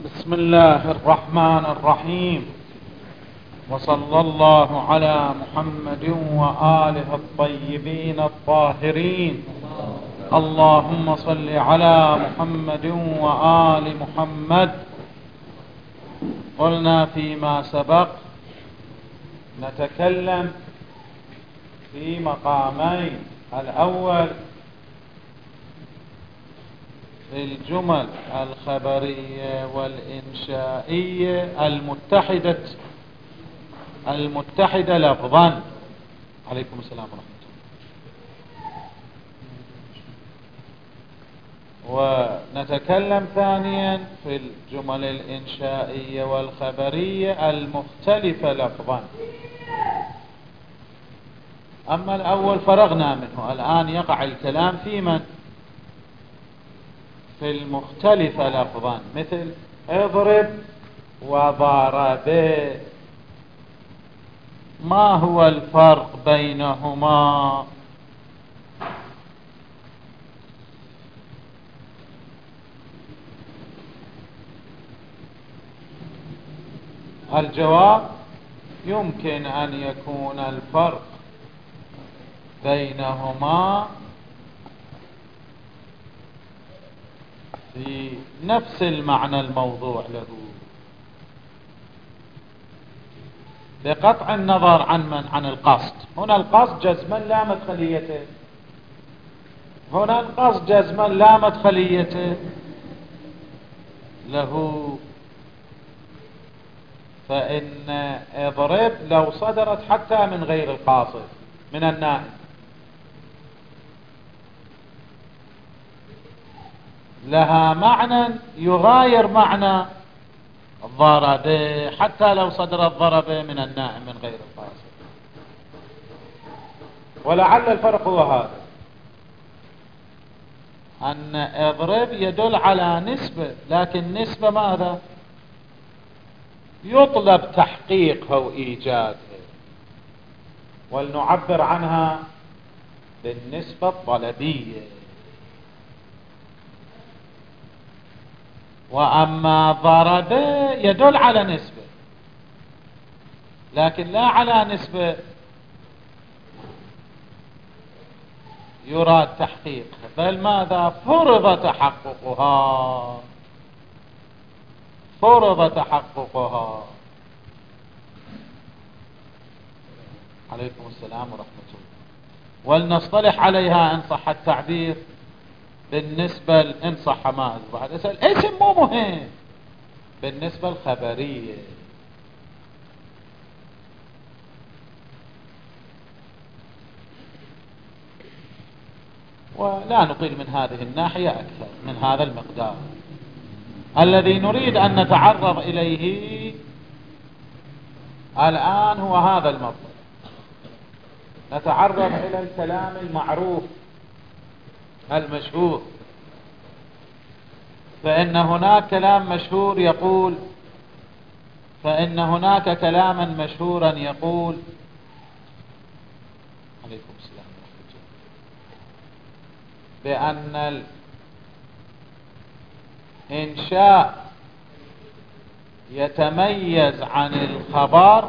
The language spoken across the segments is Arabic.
بسم الله الرحمن الرحيم، وصلى الله على محمد وآله الطيبين الطاهرين. اللهم صل على محمد وآل محمد. قلنا فيما سبق نتكلم في مقامين: الأول في الجمل الخبرية والإنشائية المتحدة لفظا. عليكم السلام ورحمة الله. ونتكلم ثانيا في الجمل الإنشائية والخبرية المختلفة لفظا. أما الأول فرغنا منه، الآن يقع الكلام في المختلفة لفظا، مثل اضرب وضرب. ما هو الفرق بينهما؟ الجواب: يمكن أن يكون الفرق بينهما في نفس المعنى الموضوع له، بقطع النظر عن القصد. هنا القصد جزما لا مدخليته، هنا القصد جزما لا مدخليته له. فإن اضرب لو صدرت حتى من غير القاصد، من النائم، لها معنى يغاير معنى ضرب، حتى لو صدر الضرب من النائم من غير القاصد. ولعل الفرق هو هذا، أن اضرب يدل على نسبة، لكن نسبة ماذا؟ يطلب تحقيقها وإيجادها، ولنعبر عنها بالنسبة الطلبية. وأما ضرب يدل على نسبة، لكن لا على نسبة يراد تحقيقها، بل ماذا؟ فرض تحققها، فرض تحققها. عليكم السلام ورحمة الله. ولنصطلح عليها إن صح التعبير بالنسبة إن صح ما بعد أسأل اسم مو مهم، بالنسبة الخبرية. ولا نطيل من هذه الناحية أكثر من هذا المقدار. الذي نريد أن نتعرض إليه الآن هو هذا المطلب. نتعرض إلى الكلام المعروف المشهور. فإن هناك كلام مشهور يقول، فإن هناك كلاما مشهورا يقول. عليكم السلام ورحمة الله. بأن الإنشاء يتميز عن الخبر.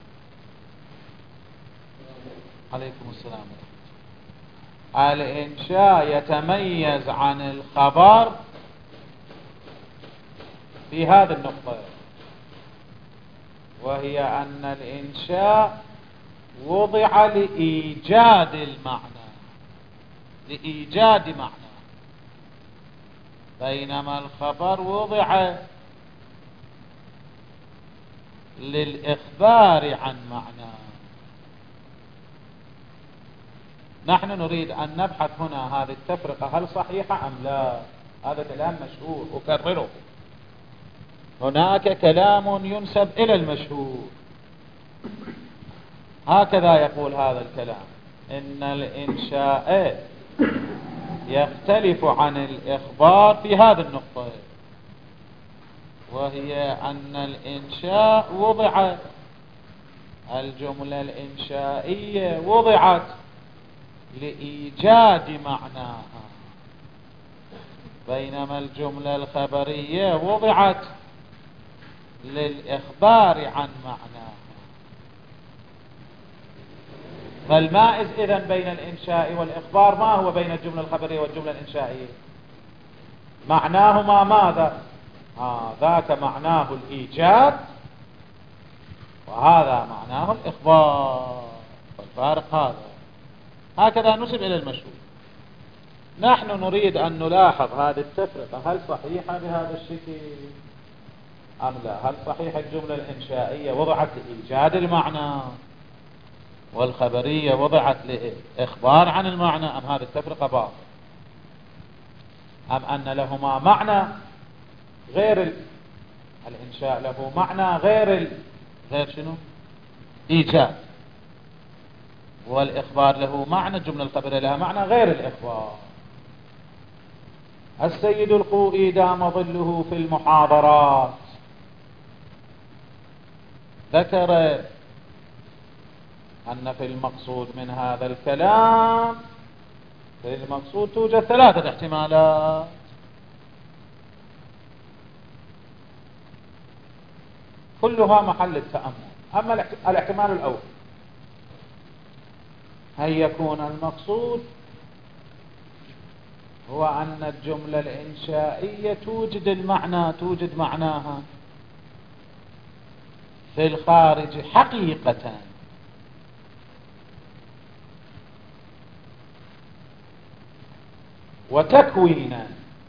عليكم السلام ورحمة الله. الإنشاء يتميز عن الخبر في هذه النقطة، وهي أن الإنشاء وضع لإيجاد المعنى، لإيجاد معنى، بينما الخبر وضع للإخبار عن معنى. نحن نريد أن نبحث هنا هذه التفرقة هل صحيحة أم لا. هذا كلام مشهور أكرره، هناك كلام ينسب إلى المشهور، هكذا يقول هذا الكلام: إن الإنشاء يختلف عن الإخبار في هذه النقطة، وهي أن الإنشاء وضع، الجملة الإنشائية وضعت لإيجاد معناها، بينما الجملة الخبرية وضعت للإخبار عن معناه. فالمائز إذن بين الإنشاء والإخبار ما هو بين الجملة الخبرية والجملة الإنشائية؟ معناهما ماذا؟ ذاك معناه الإيجاد وهذا معناه الإخبار. فالفارق هذا. هكذا نسب إلى المشهور. نحن نريد أن نلاحظ هذه التفرقة هل صحيحة بهذا الشكل أم لا؟ هل صحيح الجملة الإنشائية وضعت لإيجاد المعنى والخبرية وضعت لإخبار عن المعنى، أم هذه التفرقة باطلة، أم أن لهما معنى غير الإنشاء له معنى غير شنو؟ إيجاد، والإخبار له معنى، الجملة الخبرية لها معنى غير الإخبار. السيد الخوئي دام ظله في المحاضرات ذكر أن في المقصود من هذا الكلام، في المقصود توجد 3 احتمالات. كلها محل التأمل. أما الاحتمال الأول أن يكون المقصود هو أن الجملة الإنشائية توجد المعنى، توجد معناها في الخارج حقيقة، وتكوينا.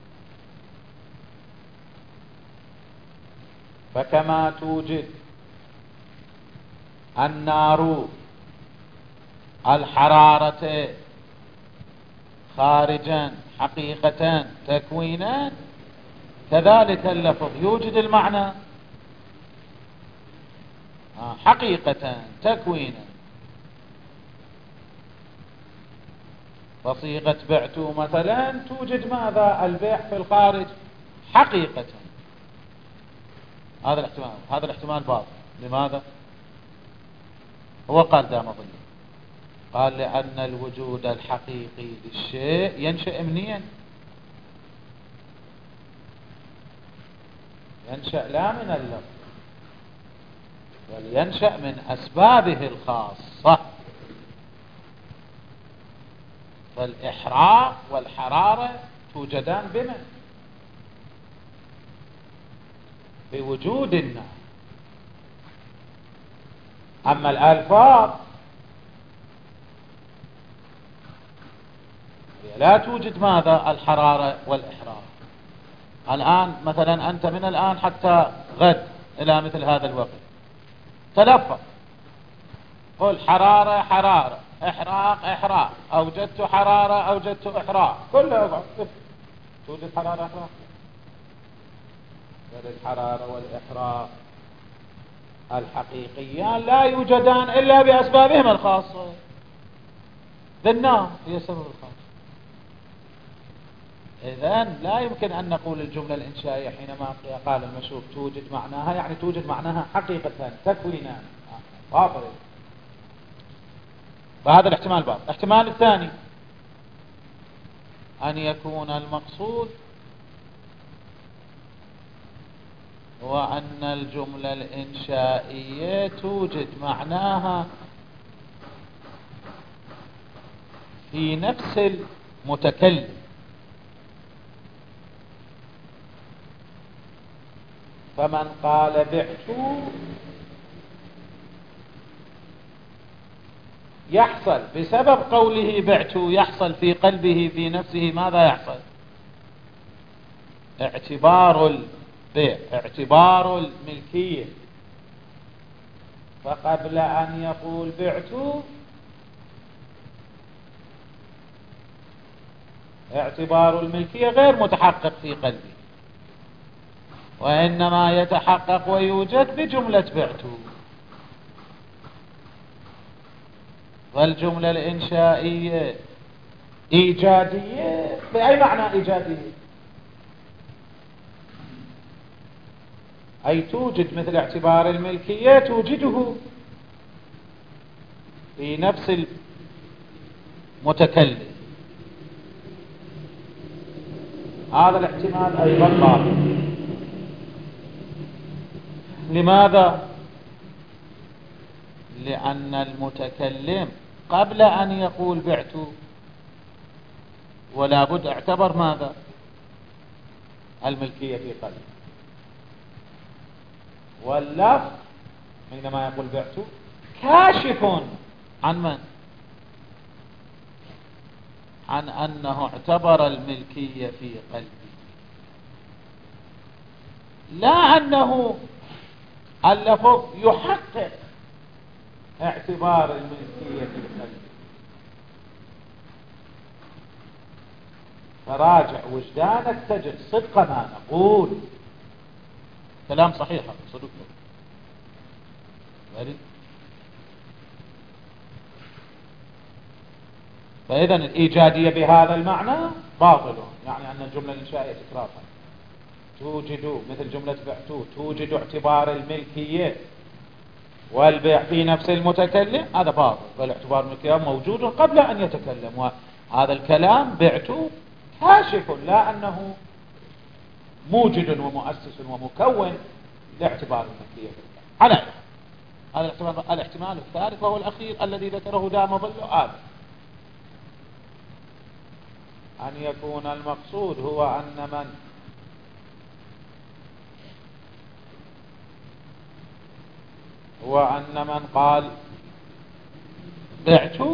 فكما توجد النار الحرارة خارجا حقيقة تكوينا، كذلك اللفظ يوجد المعنى حقيقة تكوينا. فصيغة بعت مثلا توجد ماذا؟ البيع في الخارج حقيقة. هذا الاحتمال باطل. لماذا؟ هو قال دام ظله، قال لأن الوجود الحقيقي للشيء ينشأ منين؟ ينشأ لا من اللفظ، بل ينشأ من أسبابه الخاصة. فالإحراق والحرارة توجدان بمن؟ بوجود النار. أما الألفاظ لا توجد ماذا؟ الحرارة والإحراق. الآن مثلا أنت من الآن حتى غد إلى مثل هذا الوقت تلفظ، قل حرارة حرارة، إحراق إحراق، أوجدت حرارة أوجدت إحراق، كله توجد حرارة إحراق. الحرارة والإحراق الحقيقيان لا يوجدان إلا بأسبابهما الخاصة. النار هي سبب الخاص. إذن لا يمكن أن نقول الجملة الإنشائية حينما قال المشهور توجد معناها يعني توجد معناها حقيقة تكوينا. باطل. فهذا الاحتمال باطل. الاحتمال الثاني أن يكون المقصود هو أن الجملة الإنشائية توجد معناها في نفس المتكلم. فمن قال بعت يحصل بسبب قوله بعت، يحصل في قلبه في نفسه ماذا يحصل؟ اعتبار البيع، اعتبار الملكية. فقبل أن يقول بعت اعتبار الملكية غير متحقق في قلبه، وإنما يتحقق ويوجد بجملة بعت. والجملة الإنشائية إيجادية. بأي معنى إيجادية؟ أي توجد مثل اعتبار الملكية توجده في نفس المتكلم. هذا الاحتمال أيضا باطل. لماذا؟ لأن المتكلم قبل أن يقول بعت ولا بد اعتبر ماذا؟ الملكية في قلبه. واللفظ حينما يقول بعت كاشف عن من؟ عن أنه اعتبر الملكية في قلبه، لا أنه اللفظ يحقق اعتبار الملكية في قلبه. فراجع وجدانك تجد صدق ما نقول. كلام صحيح صدق. فإذا الإيجادية بهذا المعنى باطلة، يعني أن الجملة الإنشائية تكرارها توجد مثل جملة بعتو توجد اعتبار الملكية والبيع في نفس المتكلم، هذا باطل. بل اعتبار الملكية موجود قبل أن يتكلم، وهذا الكلام بعتو كاشف، لا أنه موجد ومؤسس ومكون لاعتبار الملكية. على هذا الاحتمال الثالث وهو الأخير الذي ذكره دام ظله أن يكون المقصود هو أن من قال بعت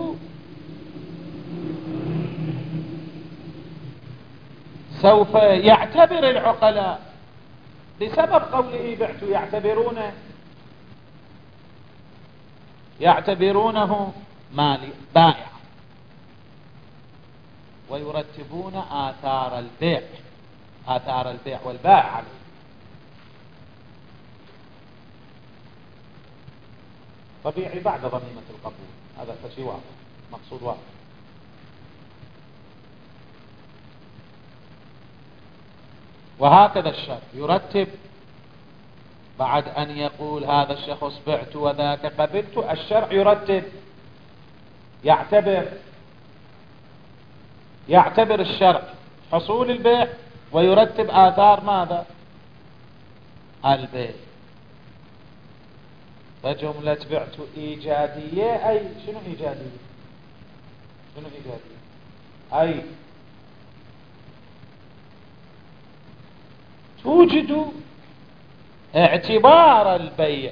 سوف يعتبر العقلاء بسبب قوله بعت يعتبرونه مالي بائع، ويرتبون آثار البيع والبائع عليه. طبيعي بعد ضميمة القبول، هذا فشي واضح، مقصود واضح. وهكذا الشرع يرتب بعد أن يقول هذا الشخص بعت وذاك قبلت، الشرع يرتب يعتبر الشرع حصول البيع ويرتب آثار ماذا؟ البيع. فجملة بعت إيجادية، أي شنو إيجادية؟ أي توجد اعتبار البيع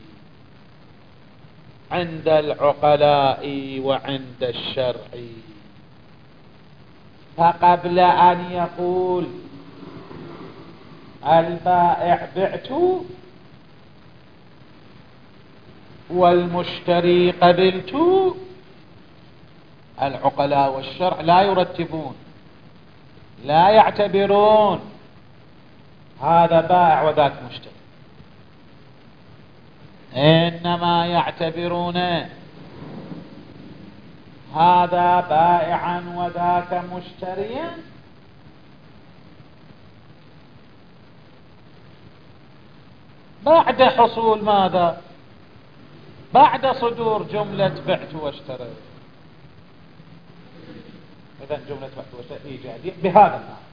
عند العقلاء وعند الشرع. فقبل أن يقول البائع بعت والمشتري قبلت، العقلاء والشرع لا يرتبون، لا يعتبرون هذا بائع وذاك مشتري، إنما يعتبرون هذا بائعا وذاك مشتريا بعد حصول ماذا؟ بعد صدور جملة بعت واشتريت. إذن جملة بعت واشتريت إيجادية بهذا المعنى.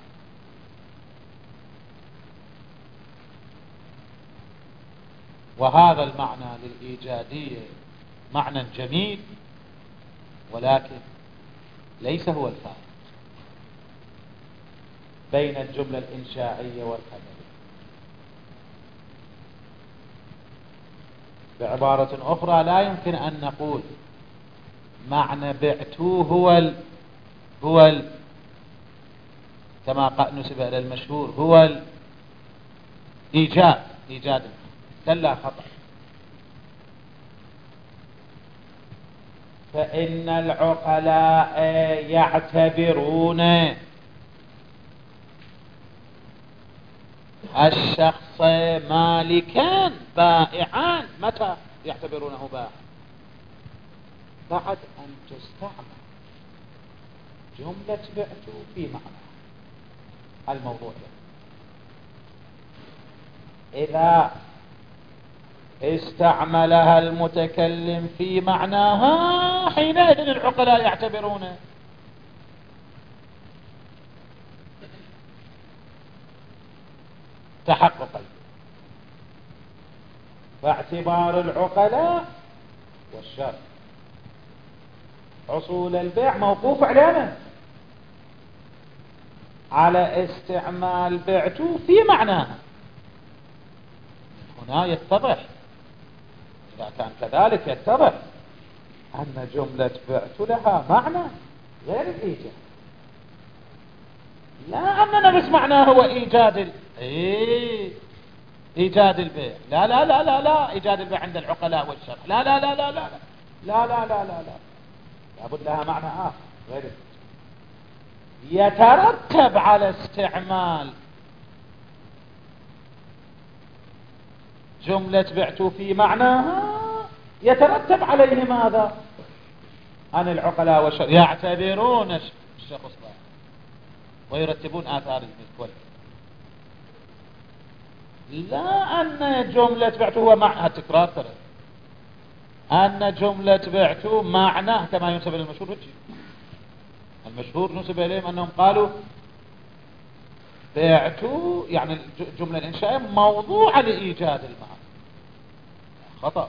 وهذا المعنى للإيجادية معنى جميل، ولكن ليس هو الفارق بين الجملة الإنشائية والخبرية. بعبارة أخرى، لا يمكن أن نقول معنى بعتو هو كما نسب إلى المشهور هو إيجاد كلا خطأ. فإن العقلاء يعتبرون الشخص مالكا بائعان. متى يعتبرونه بائعا؟ بعد أن تستعمل جملة بعت في معنى الموضوع ده. إذا استعملها المتكلم في معناها حينئذ العقلاء يعتبرون تحققا. فاعتبار العقلاء والشرع حصول البيع موقوف على على استعمال بعت في معناها. هنا يتضح، إذا كان كذلك يتضح أن جملة بعت لها معنى غير الإيجاد، لا أننا بس معناه هو إيجاد البيع. لا لا لا لا لا، إيجاد البيع عند العقلاء والشرع لا لا لا لا لا لا لا لا لا لا، لابد لها معنى آخر غير يترتب على استعمال جملة بعت في معناها، يترتب عليه ماذا؟ عن العقلاء والشرع يعتبرون الشخص ويرتبون آثار المثل. لا أن جملة بعت هو معنى تكرار ترى، أن جملة بعت معنى كما ينسب للمشهور. المشهور نسب إليهم أنهم قالوا بعت يعني الجملة الإنشائية موضوعة لإيجاد المعنى. خطأ.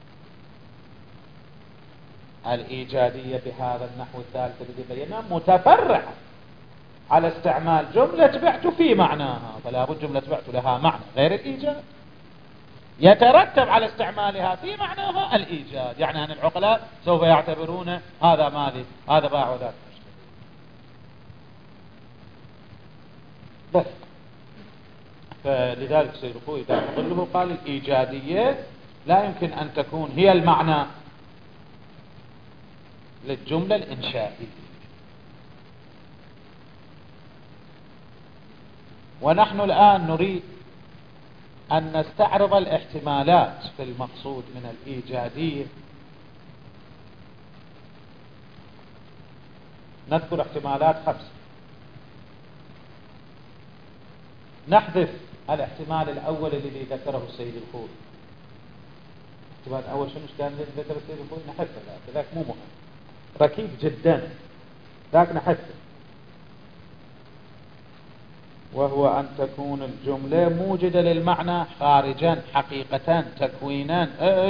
الإيجادية بهذا النحو الثالث الذي بيناه متفرعة على استعمال جملة بعت في معناها، فلا بد جملة بعت لها معنى غير الإيجاد، يترتب على استعمالها في معناها الإيجاد. يعني أن العقلاء سوف يعتبرون هذا مالي، هذا باع وذاك مشتري. بس فلذلك سيد الخوي إذا تقله قال الإيجادية لا يمكن أن تكون هي المعنى للجملة الإنشائية. ونحن الآن نريد أن نستعرض الاحتمالات في المقصود من الإيجادية. نذكر احتمالات 5. نحذف الاحتمال الأول الذي ذكره السيد الخوي. الاحتمال الأول شنو كان ذكر السيد الخوي؟ نحذفه، ذاك مو مهم، ركيك جدا، ذاك نحذفه، وهو أن تكون الجملة موجدة للمعنى خارجا حقيقة تكوينا.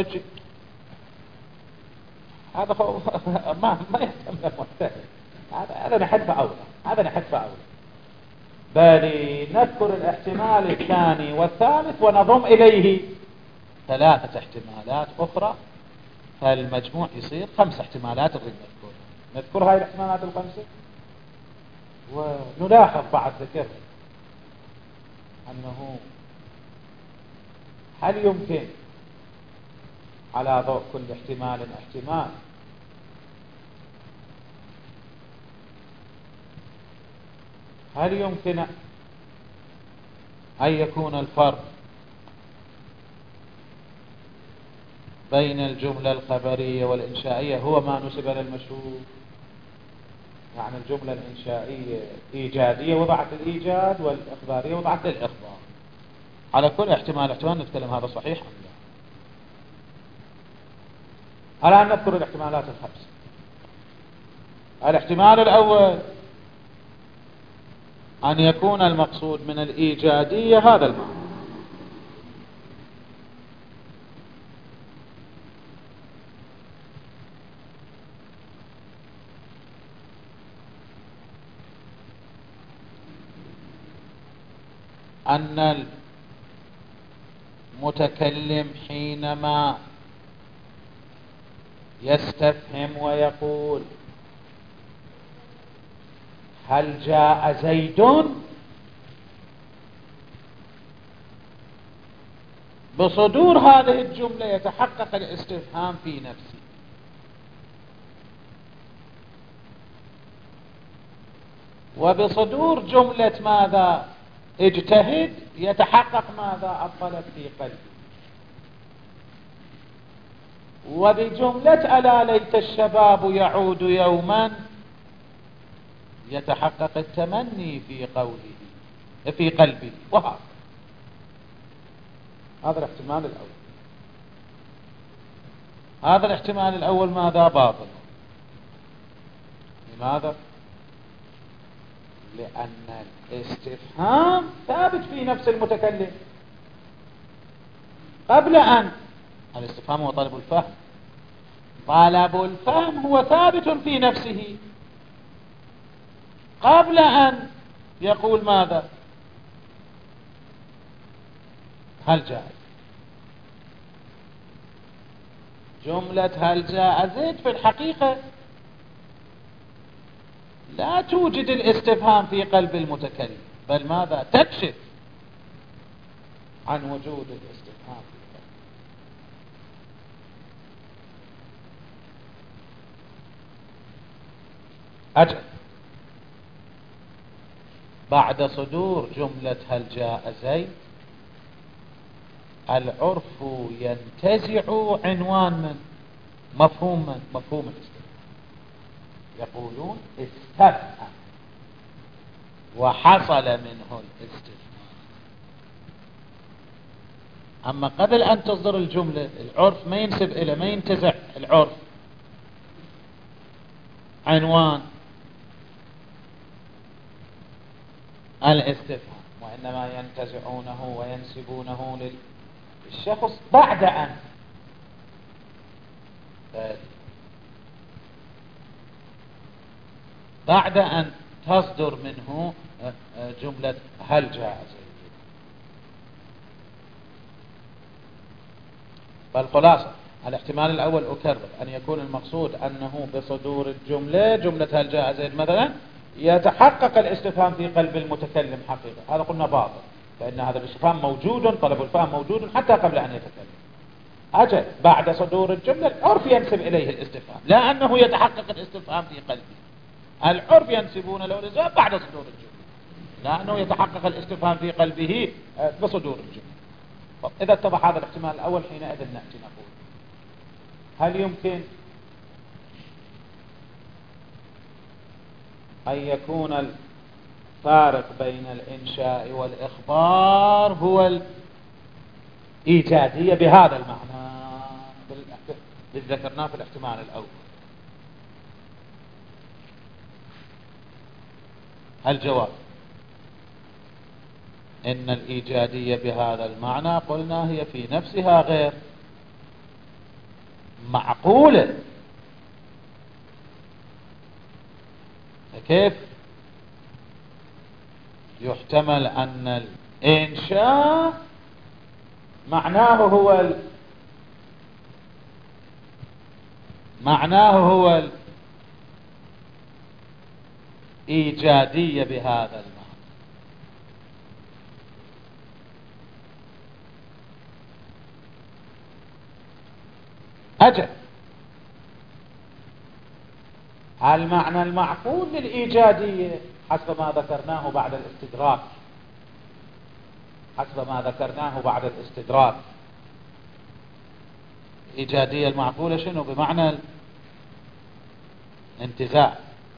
هذا ما يهتم المجتهد، هذا نحذفه أولى، هذا نحذفه أولى. بل نذكر الاحتمال الثاني والثالث ونضم إليه 3 احتمالات أخرى، فالمجموع يصير 5 احتمالات نريد نذكر هاي الاحتمالات ال5 ونلاحظ بعد ذكر أنه هل يمكن على ضوء كل احتمال هل يمكن أن يكون الفرق بين الجملة الخبرية والإنشائية هو ما نسب للمشهور؟ يعني الجملة الإنشائية إيجادية وضعت الإيجاد، والإخبارية وضعت الإخبار. على كل احتمال نتكلم هذا صحيح أم لا. الآن نذكر الاحتمالات 5. الاحتمال الأول أن يكون المقصود من الإيجادية هذا المعنى، أن المتكلم حينما يستفهم ويقول هل جاء زيد، بصدور هذه الجملة يتحقق الاستفهام في نفسه، وبصدور جملة ماذا اجتهد يتحقق ماذا الطلب في قلبه، وبجملة ألا ليت الشباب يعود يوما يتحقق التمني في قوله في قلبه. وهذا الاحتمال الأول. هذا الاحتمال الأول ماذا باطل؟ لماذا؟ لأن الاستفهام ثابت في نفس المتكلم قبل أن الاستفهام هو طلب الفهم. طلب الفهم هو ثابت في نفسه قبل أن يقول ماذا؟ هل جاء. جملة هل جاء زيد في الحقيقة لا توجد الاستفهام في قلب المتكلم، بل ماذا؟ تكشف عن وجود الاستفهام في قلبه. أجل بعد صدور جملة هل جاء زيد العرف ينتزع عنوان من مفهوم الاستفهام. يقولون استفهم وحصل منه الاستفهام. أما قبل أن تصدر الجملة العرف ما ينسب إلى، ما ينتزع العرف عنوان الاستفهام، وإنما ينتزعونه وينسبونه للشخص بعد أن تصدر منه جملة هل جاء زيد. فالخلاصة الاحتمال الأول أكرر أن يكون المقصود أنه بصدور الجملة جملة هل جاء زيد مثلا يتحقق الاستفهام في قلب المتكلم حقيقة. هذا قلنا باطل، فإن هذا الاستفهام موجود، طلب الفهم موجود حتى قبل أن يتكلم. أجل بعد صدور الجملة العرف ينسب إليه الاستفهام، لا أنه يتحقق الاستفهام في قلبه. العرف ينسبون له الإجابة بعد صدور الجملة، لا أنه يتحقق الاستفهام في قلبه بصدور الجملة. إذا اتضح هذا الاحتمال الأول حينئذ نأتي نقول هل يمكن أن يكون الفارق بين الإنشاء والإخبار هو الإيجادية بهذا المعنى الذي ذكرناه في الاحتمال الأول؟ الجواب إن الإيجادية بهذا المعنى قلنا هي في نفسها غير معقولة. كيف يحتمل أن الإنشاء معناه هو الإيجادية بهذا المعنى؟ أجل المعنى المعقول للإيجادية حسب ما ذكرناه بعد الاستدراك الإيجادية المعقولة شنو؟ بمعنى الانتزاع،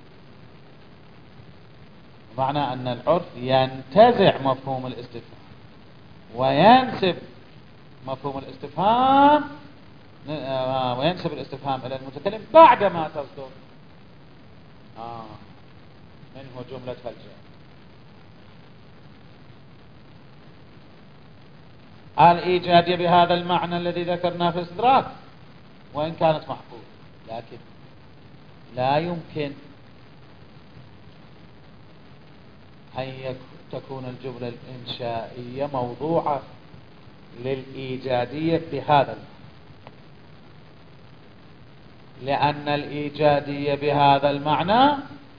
بمعنى أن العرف ينتزع مفهوم الاستفهام وينسب مفهوم الاستفهام وينسب الاستفهام إلى المتكلم بعدما تصدر منه جملة هل جاء. الإيجادية بهذا المعنى الذي ذكرناه في الاستدراك وإن كانت معقولة، لكن لا يمكن أن تكون الجملة الإنشائية موضوعة للإيجادية بهذا المعنى، لأن الإيجادية بهذا المعنى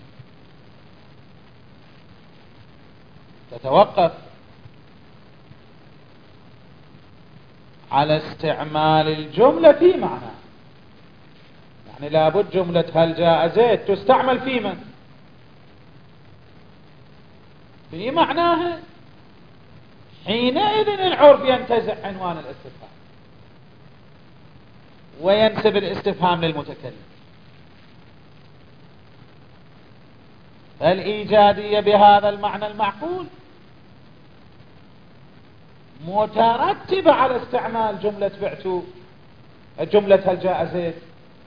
تتوقف على استعمال الجملة في معنى. يعني لابد جملة هل جاء زيد تستعمل في من؟ في معناها. حينئذ العرف ينتزع عنوان الاستفهام وينسب الاستفهام للمتكلم. فالإيجادية بهذا المعنى المعقول مترتبة على استعمال جملة هل جاء زيد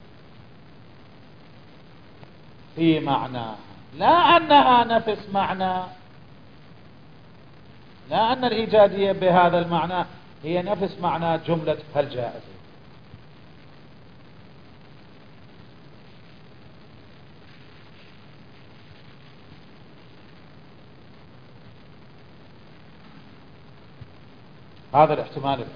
في معنى، لا أنها نفس معنى، لا أن الإيجادية بهذا المعنى هي نفس معنى جملة هل جاء زيد. هذا الاحتمال الأول.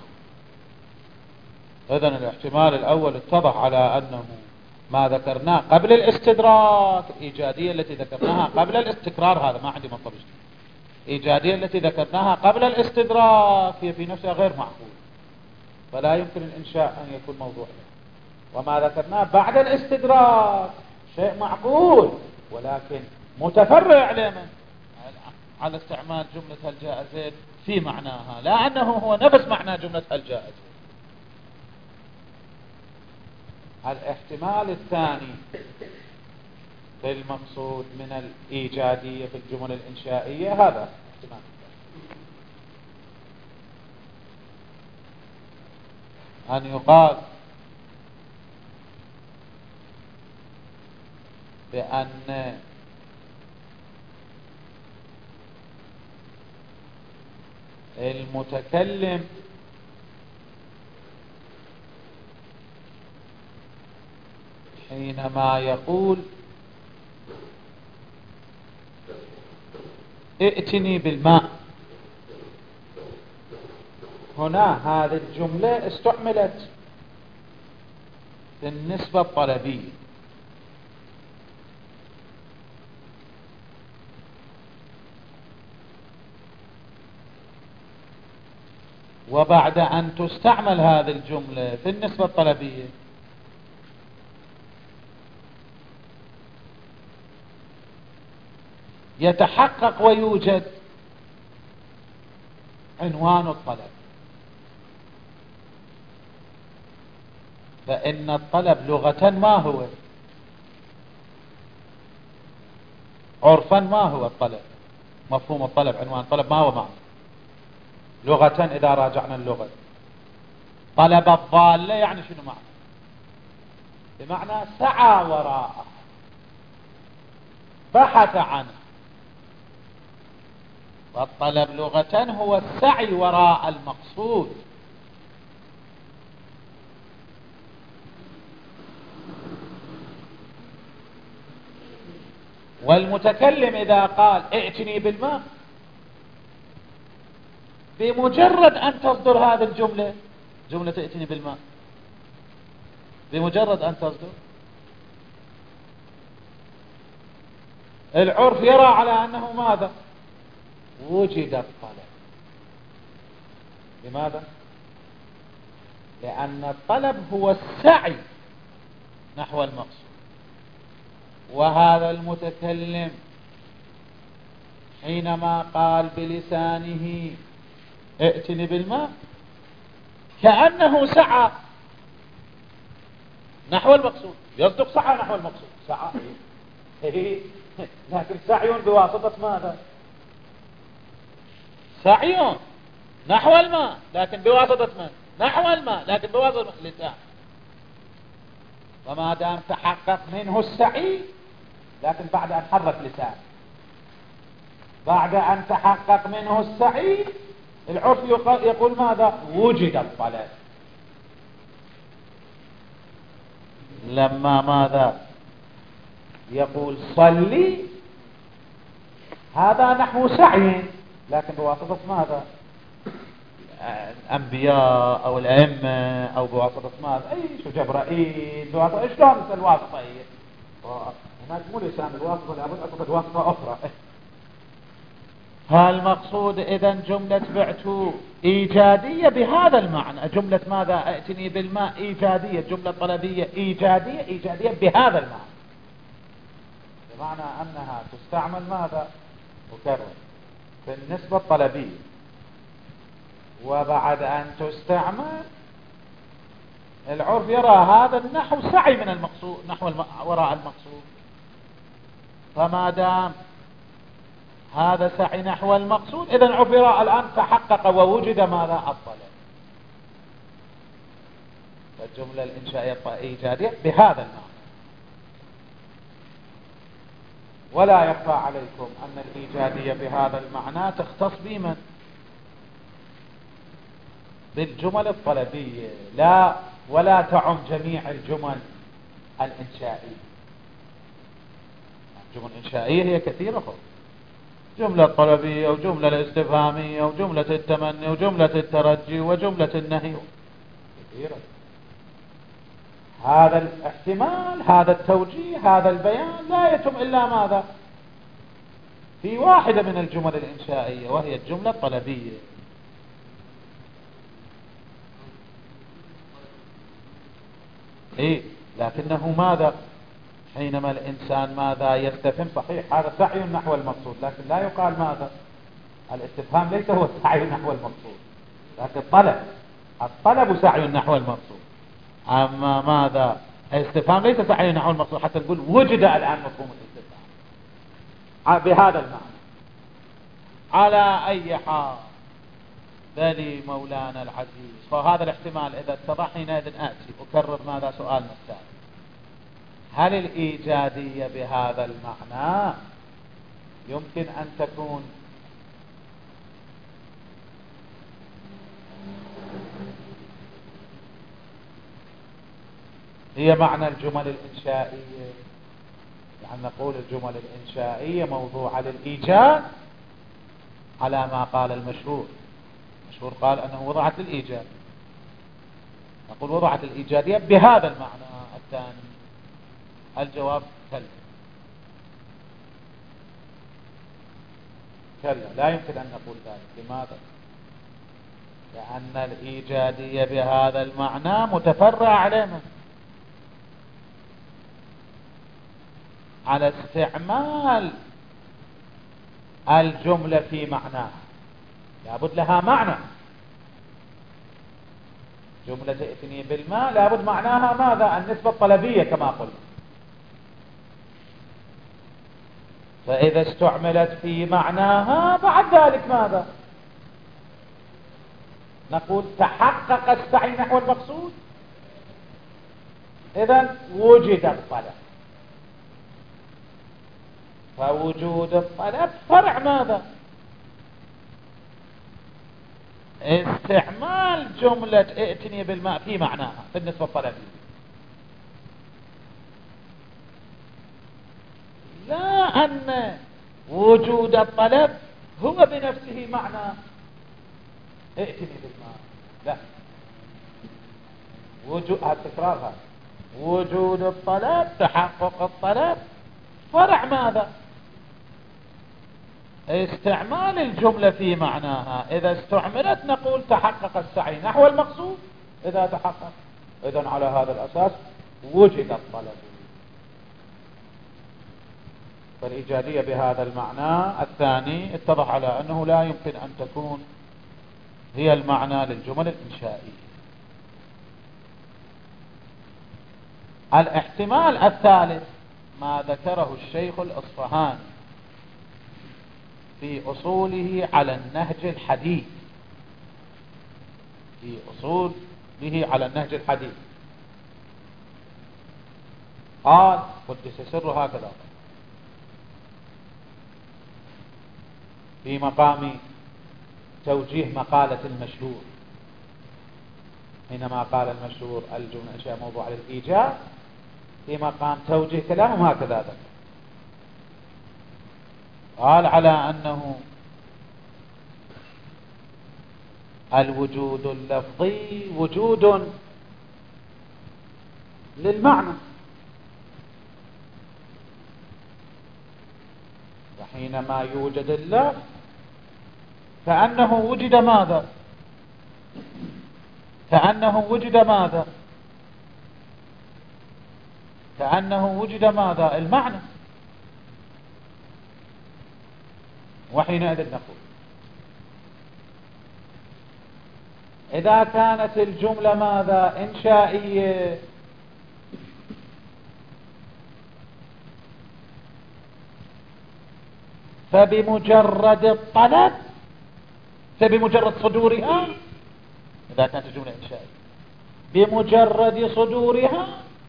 إذن الاحتمال الأول اتضح على أنه ما ذكرناه قبل الاستدراك، الإيجادية التي ذكرناها قبل الاستقرار، هذا ما عندي مطلب جديد. الإيجادية التي ذكرناها قبل الاستدراك هي في نفسها غير معقول، فلا يمكن الإنشاء أن يكون موضوع له. وما ذكرناه بعد الاستدراك شيء معقول، ولكن متفرع لمن على استعمال جملة هل جاء زيد في معناها، لا أنه هو نفس معنى جملة هل جاء زيد. الاحتمال الثاني في المقصود من الإيجادية في الجمل الإنشائية، هذا احتمال أن يقال بأن المتكلم حينما يقول ائتني بالماء، هنا هذه الجملة استعملت في النسبة الطلبية، وبعد أن تستعمل هذه الجملة في النسبة الطلبية يتحقق ويوجد عنوان الطلب. فإن الطلب لغة ما هو؟ عرفا ما هو الطلب؟ مفهوم الطلب، عنوان الطلب ما هو معنى لغة؟ إذا راجعنا اللغة، طلب الضالة يعني شنو معنى؟ بمعنى سعى وراءه، بحث عنه. والطلب لغة هو السعي وراء المقصود. والمتكلم إذا قال ائتني بالماء، بمجرد أن تصدر هذه الجملة، جملة ائتني بالماء، بمجرد أن تصدر العرف يرى على أنه ماذا؟ وجد الطلب. لماذا؟ لأن الطلب هو السعي نحو المقصود. وهذا المتكلم حينما قال بلسانه ائتني بالماء كأنه سعى نحو المقصود. يصدق سعى نحو المقصود، سعى لكن سعي بواسطة ماذا؟ سعي نحو الماء لكن بواسطة من؟ نحو الماء لكن بواسطة اللسان. وما دام تحقق منه السعي، لكن بعد أن حرك لسان، بعد أن تحقق منه السعي، العرف يقول ماذا؟ وجد الطلب. لما ماذا يقول صلي، هذا نحو سعي لكن بواسطة ماذا؟ الأنبياء أو الأئمة، أو بواسطة ماذا؟ أي شو جبرائيل، بواسطة إيش لون الواسطة هي؟ هناك مو لسان الواسطة، لابد أكون واسطة أخرى. فالمقصود إذن جملة بعت إيجادية بهذا المعنى. جملة ماذا؟ ائتني بالماء إيجادية، جملة طلبية إيجادية، إيجادية بهذا المعنى، بمعنى أنها تستعمل ماذا؟ مكرر في النسبة الطلبية، وبعد أن تستعمل العرف يرى هذا النحو سعي من المقصود نحو وراء المقصود. فما دام هذا سعي نحو المقصود، إذن العرف يرى الآن تحقق ووجد ماذا؟ الطلب. فالجملة الإنشائية الإيجادية بهذا المعنى. ولا يخفى عليكم أن الإيجادية بهذا المعنى تختص بمن؟ بالجمل الطلبية، لا ولا تعم جميع الجمل الإنشائية. الجمل الإنشائية هي كثيرة فوق. جملة طلبية وجملة الاستفهامية وجملة التمني وجملة الترجي وجملة النهي كثيرة. هذا الاحتمال، هذا التوجيه، هذا البيان لا يتم إلا ماذا؟ في واحدة من الجمل الإنشائية وهي الجملة الطلبية. إيه لكنه ماذا؟ حينما الإنسان ماذا يستفهم، صحيح هذا سعي نحو المقصود، لكن لا يقال ماذا؟ الاستفهام ليس هو السعي نحو المقصود، لكن الطلب سعي نحو المقصود. أما ماذا؟ الاستفهام ليس سعي نحو المقصود حتى نقول وجد الآن مفهوم الاستفهام بهذا المعنى. على أي حال بلي مولانا العزيز، فهذا الاحتمال إذا اتضح حينئذ آتي أكرر ماذا سؤالنا الثاني: هل الإيجادية بهذا المعنى يمكن أن تكون هي معنى الجمل الإنشائية؟ يعني نقول الجمل الإنشائية موضوعة للإيجاد على ما قال المشهور. المشهور قال أنه وضعت للإيجاد، نقول وضعت الإيجادية بهذا المعنى الثاني. الجواب كلا، لا يمكن أن نقول ذلك. لماذا؟ لأن الإيجادية بهذا المعنى متفرع علينا على استعمال الجملة في معناها، لابد لها معنى. جملة ائتني بالماء لابد معناها ماذا؟ النسبة الطلبية كما قلنا. فإذا استعملت في معناها بعد ذلك ماذا؟ نقول تحقق السعي نحو المقصود، إذن وجد الطلب. فوجود الطلب فرع ماذا؟ استعمال جملة ائتني بالماء في معناها في النسبة الطلبية. لا أن وجود الطلب هو بنفسه معنى ائتني بالماء، لا. التكرار هذا وجود الطلب، تحقق الطلب فرع ماذا؟ استعمال الجملة في معناها. إذا استعملت نقول تحقق السعي نحو المقصود. إذا تحقق، إذن على هذا الأساس وجد الطلب. فالإيجادية بهذا المعنى الثاني اتضح على أنه لا يمكن أن تكون هي المعنى للجمل الإنشائية. الاحتمال الثالث ما ذكره الشيخ الأصفهاني في أصوله على النهج الحديث، في أصوله على النهج الحديث. قال قدس سر هكذا في مقام توجيه مقالة المشهور، حينما قال المشهور الجملة الإنشائية موضوع للإيجاد، في مقام توجيه كلامهم هكذا ذكر. قال على أنه الوجود اللفظي وجود للمعنى، وحينما يوجد اللفظ كأنه وجد ماذا؟ كأنه وجد ماذا؟ كأنه وجد ماذا؟ المعنى. وحينئذ نقول إذا كانت الجملة ماذا؟ إنشائية، فبمجرد الطلب، فبمجرد صدورها، إذا كانت الجملة إنشائية بمجرد صدورها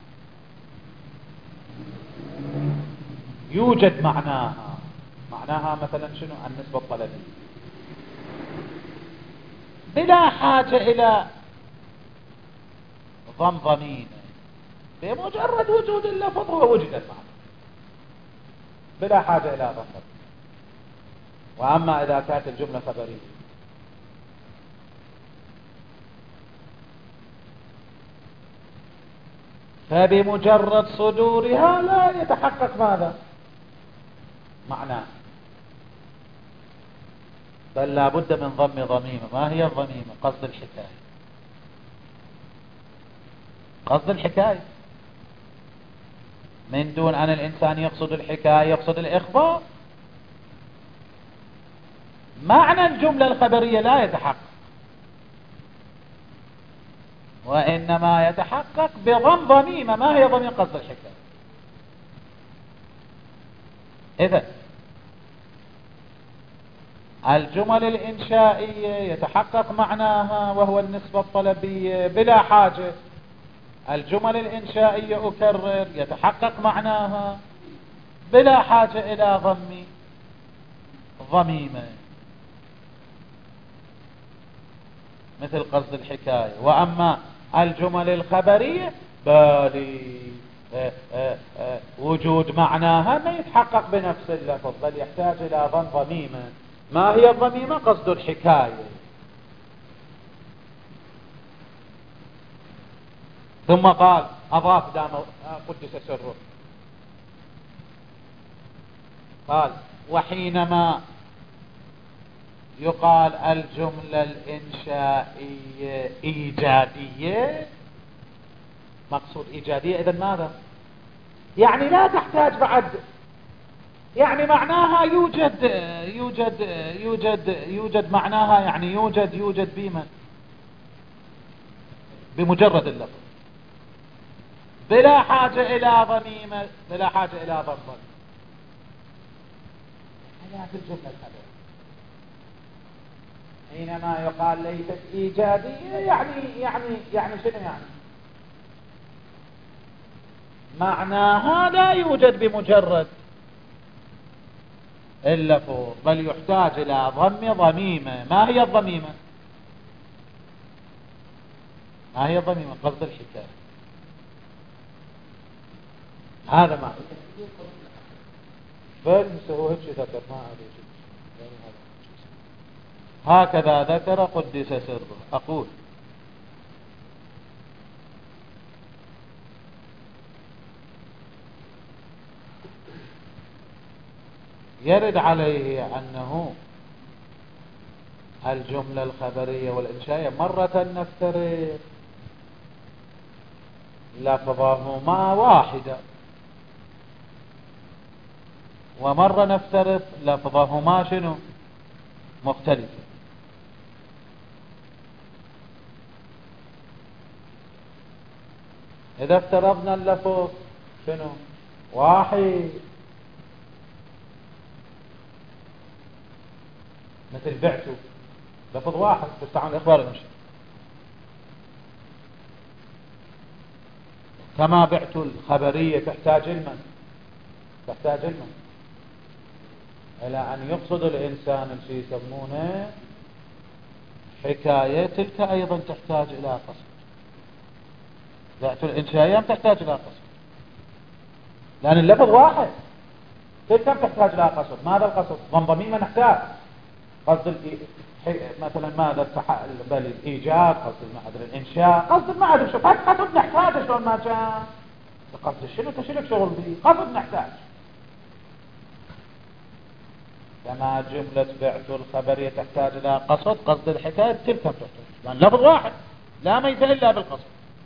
يوجد معناها. معناها مثلا شنو؟ النسبة الطلبية، بلا حاجة إلى ضمضمين، بمجرد وجود اللفظ هو وجد المعنى بلا حاجة إلى ضمضمين. وأما إذا كانت الجملة خبرية فبمجرد صدورها لا يتحقق ماذا؟ معناه، بل لا بد من ضم ضميمة. ما هي الضميمة؟ قصد الحكاية. قصد الحكاية من دون أن الإنسان يقصد الحكاية، يقصد الإخبار. معنى الجملة الخبرية لا يتحقق، وإنما يتحقق بضم ضميمة. ما هي ضميمة؟ قصد الحكاية. إذن الجمل الإنشائية يتحقق معناها وهو النسبة الطلبية بلا حاجة. الجمل الإنشائية أكرر يتحقق معناها بلا حاجة إلى ضم ضميمة مثل قصد الحكاية. وأما الجمل الخبرية بالي وجود معناها ما يتحقق بنفس اللفظ، بل يحتاج إلى ضم ضميمة. ما هي الضميمة؟ قصد الحكاية. ثم قال أضاف دام قدس سره، قال وحينما يقال الجملة الإنشائية إيجادية، مقصود إيجادية إذن ماذا؟ يعني لا تحتاج بعد، يعني معناها يوجد معناها، يعني يوجد بما بمجرد اللفظ بلا حاجة إلى ضميمة، بلا حاجة إلى ضمة. هذا في الجملة الخبرية. حينما يقال ليست إيجادية يعني شنو يعني؟ معناها لا يوجد بمجرد اللفظ، بل يحتاج إلى ضم ضميمة. ما هي الضميمة؟ ما هي الضميمة؟ قصد الحكاية. هذا ما بل هو هيك ذكر، ما أدري هكذا ذكر قدس سره. أقول يرد عليه أنه الجملة الخبرية والإنشائية مرة نفترض لفظهما واحدة، ومرة نفترض لفظهما شنو؟ مختلفة. إذا افترضنا اللفظ شنو؟ واحد، مثل بعته لفظ واحد تستعمل إخبار الإنشاء، كما بعت الخبرية تحتاج علما إلى أن يقصد الإنسان الشيء يسمونه حكاية، تلك أيضا تحتاج إلى قصد. بعت الإنشائية تحتاج إلى قصد لأن اللفظ واحد، تلك تحتاج إلى قصد. ماذا القصد؟ ضمضميمة نحتاج قصد مثلا ماذا بل الإيجاد، قصد المعدل الإنشاء، قصد المعدل. شوف قصد نحتاج شلون ما كان قصد شنو تشرك شغل به، قصد نحتاج. كما جملة بعت الخبرية تحتاج إلى قصد الحكاية تلك تحتاج، لأن لفظ واحد لا ميت إلا بالقصد،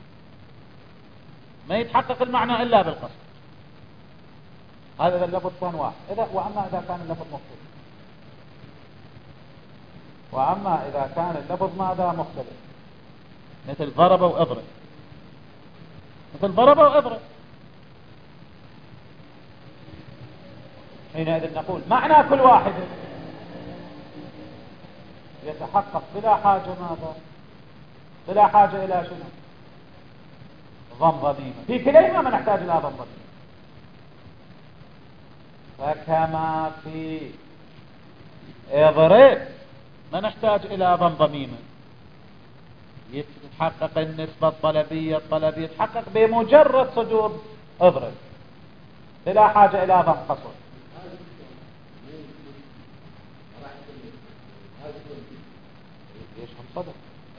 ما يتحقق المعنى إلا بالقصد. هذا اللفظ كان واحد. وأما إذا كان اللفظ مختلف، وأما إذا كان اللفظ ماذا؟ مختلف، مثل ضرب وأضرب، مثل ضرب وأضرب، حينئذ نقول معنى كل واحد يتحقق بلا حاجة ماذا؟ بلا حاجة إلى شنو؟ ضم ضميمة. في كليهما ما نحتاج إلى ضم ضميمة. فكما في اضرب ما نحتاج إلى ضم ضميمة، يتحقق النسبة الطلبية يتحقق بمجرد صدور اضرب بلا حاجة إلى ضم قصر. تفضل.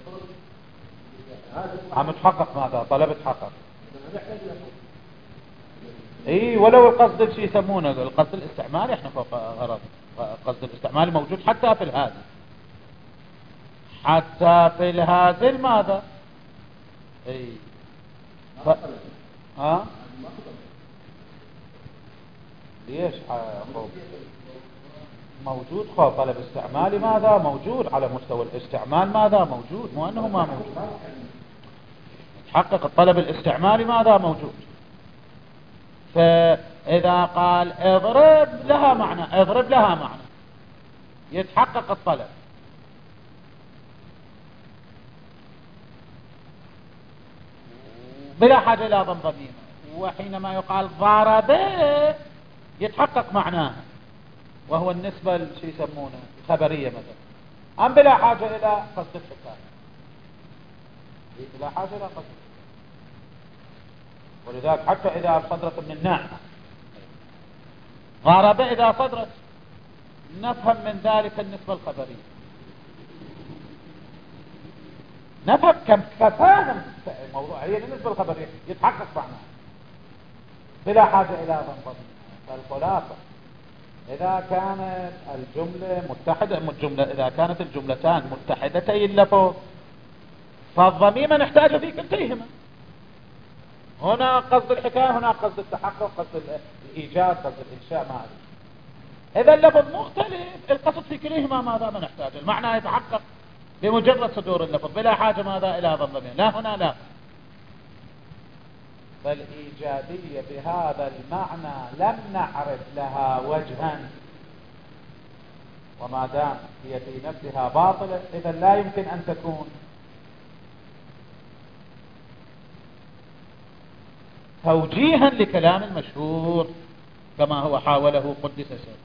عم تحقق ماذا؟ طلب تحقق. اي ولو القصد شيء يسمونه القصد الاستعمالي، احنا فوق غرض القصد الاستعمالي موجود حتى في الهازل. حتى في الهازل ماذا؟ اي ها ليش خوف موجود؟ خوف طلب استعمالي ماذا موجود على مستوى الاستعمال ماذا موجود، مو انه ما موجود. تحقق الطلب الاستعمالي ماذا موجود. فاذا قال اضرب لها معنى، اضرب لها معنى يتحقق الطلب. بلا حاجة الى ضم ضميمة. وحينما يقال ضرب يتحقق معناها، وهو النسبة شو يسمونه الخبرية مثلا. أم بلا حاجة إلى قصد الحكاية، بلا حاجة إلى قصد. ولذلك حتى إذا صدرت من الناحية ضرب إذا صدرت نفهم من ذلك النسبة الخبرية، نفهم كم كفاهم موضوع هي النسبة الخبرية يتحقق معناها بلا حاجة إلى ضم. فالخلاصة إذا كانت الجملة متحدة إذا كانت الجملتان متحدتي اللفظ فالضميمة نحتاج في كلتيهما. هنا قصد الحكاية، هنا قصد التحقق، قصد الإيجاد، قصد الإنشاء ما أدري. إذا اللفظ مختلف القصد في كليهما ماذا ما نحتاج، المعنى يتحقق بمجرد صدور اللفظ بلا حاجة ماذا إلى ضميمة. لا هنا لا. فالإيجابية بهذا المعنى لم نعرف لها وجها، وما دام هي في نفسها باطلة إذا لا يمكن أن تكون توجيها لكلام المشهور كما هو حاوله قدس سره.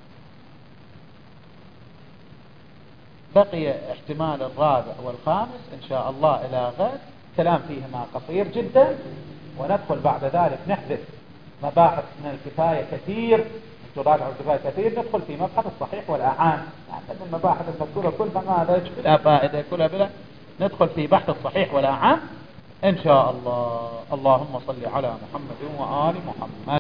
بقي احتمال الرابع والخامس إن شاء الله إلى غد، كلام فيهما قصير جدا، وندخل بعد ذلك نحدث مباحث من الكفاية كثير، تراجع الكفاية كثير، ندخل في مبحث الصحيح والأعان. يعني المباحث المذكورة كلها ما بلا فائدة كلها بلا، ندخل في بحث الصحيح والأعان إن شاء الله. اللهم صل على محمد وآل محمد.